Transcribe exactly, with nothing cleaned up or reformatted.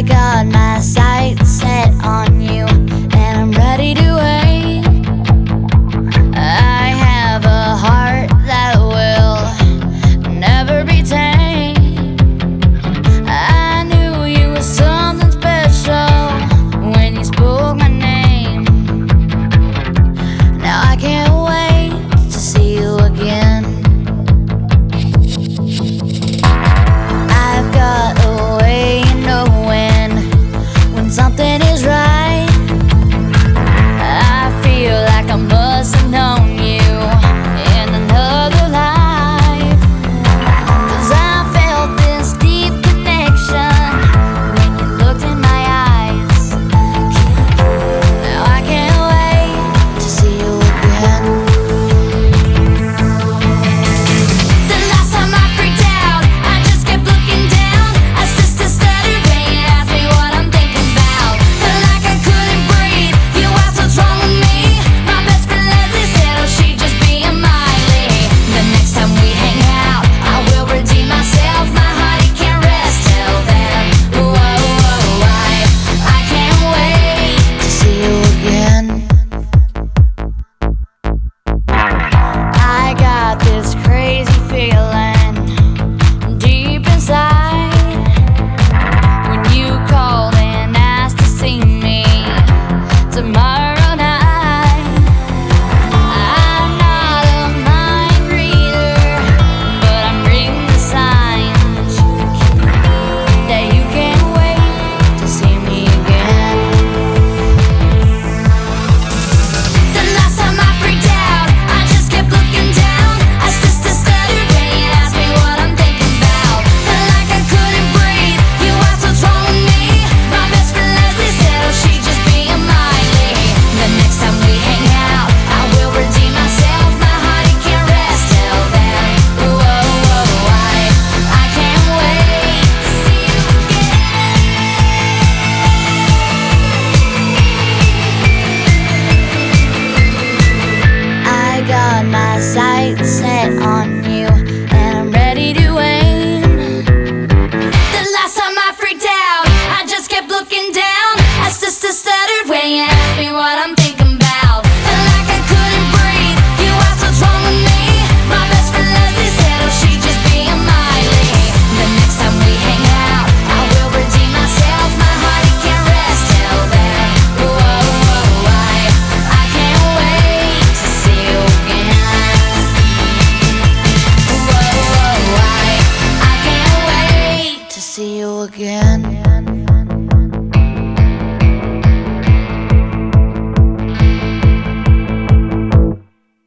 I got my sights set on you, and I'm ready to wait. I have a heart that will never be tamed. I knew you were something special when you spoke my name. Now I can't wait to see you again. I've got a way of knowing when something is right. I feel like I must have known you in another life, 'cause I felt this deep connection when you looked in my eyes. Now I can't wait to see you again. The last time I freaked out, I just kept looking down. I just stuttered when you asked me what I'm thinking about. Felt like I couldn't breathe. You asked what's wrong with me. My best friend Leslie said, oh, she'd just be a Miley. The next time we hang out, I will redeem myself. My heart, it can't rest till then. Whoa, whoa, I, I can't wait to see you again. I got this crazy feeling deep inside when you called and asked to see me tomorrow night. I'm not a mind reader, but I'm reading the signs that you can't wait to see me again. The last time I freaked out, I just kept looking down. I just stuttered when you asked me what I'm thinking about. Felt like I couldn't breathe. You asked what's wrong with me. My best friend Leslie said, oh, she'd just be a Miley. The next time we hang out, I will redeem myself. My heart, it can't rest till then. Whoa, whoa, I, I can't wait to see you again. I got my sights set on you, and I'm ready to aim. The last time I freaked out, I just kept looking down. I just stuttered when you asked me what I'm thinking about. Felt like I couldn't breathe. You asked what's wrong with me. My best friend Leslie said, oh, she'd just be a Miley. The next time we hang out, I will redeem myself. My heart, it can't rest till then. Whoa, whoa, I, I can't wait to see you again. Whoa, whoa, I, I can't wait to see you again.